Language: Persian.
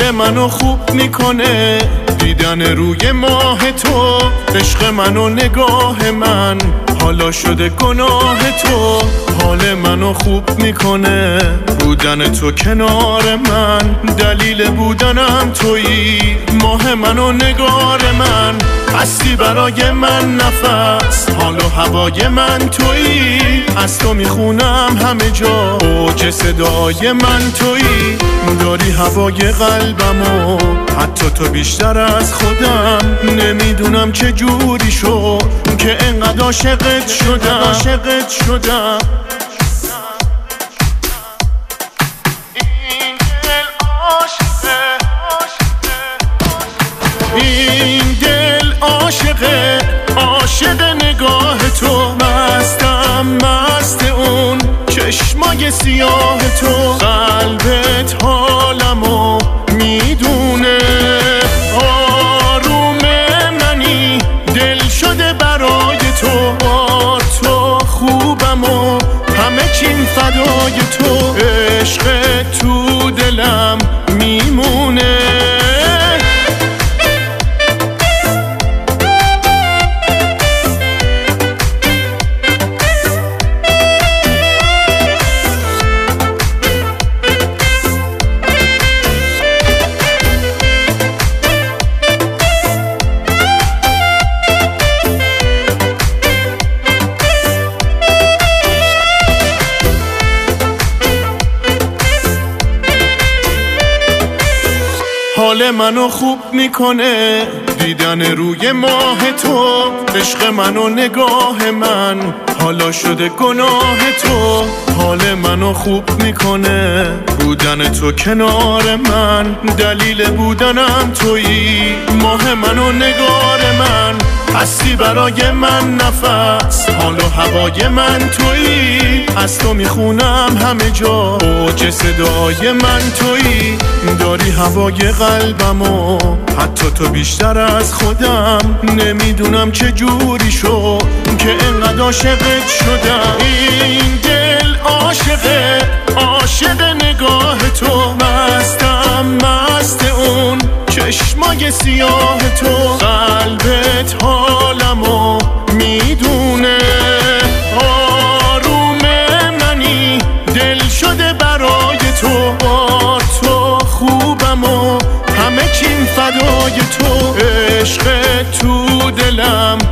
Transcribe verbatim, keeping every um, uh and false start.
حال منو خوب میکنه دیدن روی ماه تو، عشق منو نگاه من حالا شده گناه تو. حال منو خوب میکنه بودن تو کنار من، دلیل بودنم تویی، ماه منو نگار من، هستی برای من نفس، حال و هوای من تویی، از تو میخونم همه جا، اوج صدای من تویی، داری هوای قلبمو، حتی تو بیشتر از خودم، نمیدونم چه جوری شد که انقدر عاشقت شدم عاشقت شدم. این دل عاشقه عاشق نگاه تو، مستم مست اون چشمای سیاه تو، قلبت حالمو میدونه، آروم منی دل شده برای تو، با تو خوبم و همه چیم فدای تو، عشق تو دلم میمونه. حال منو خوب میکنه دیدن روی ماه تو، عشق منو نگاه من حالا شده گناه تو. حال منو خوب میکنه بودن تو کنار من، دلیل بودنم تویی، ماه منو نگار من، هستی برای من نفس، حال و هوای من تویی، از تو میخونم همه جا، اوج صدای من تویی، داری هوای قلبمو، حتی تو بیشتر از خودم، نمیدونم چه جوری شد که انقدر عاشقت شدم. این دل عاشقه عاشق نگاه تو، مستم مست اون چشمای سیاه تو، قلبت حالمو میدونه، آروم منی دل شده برای تو، با تو خوبم و همه چیم فدای تو، عشق تو دلم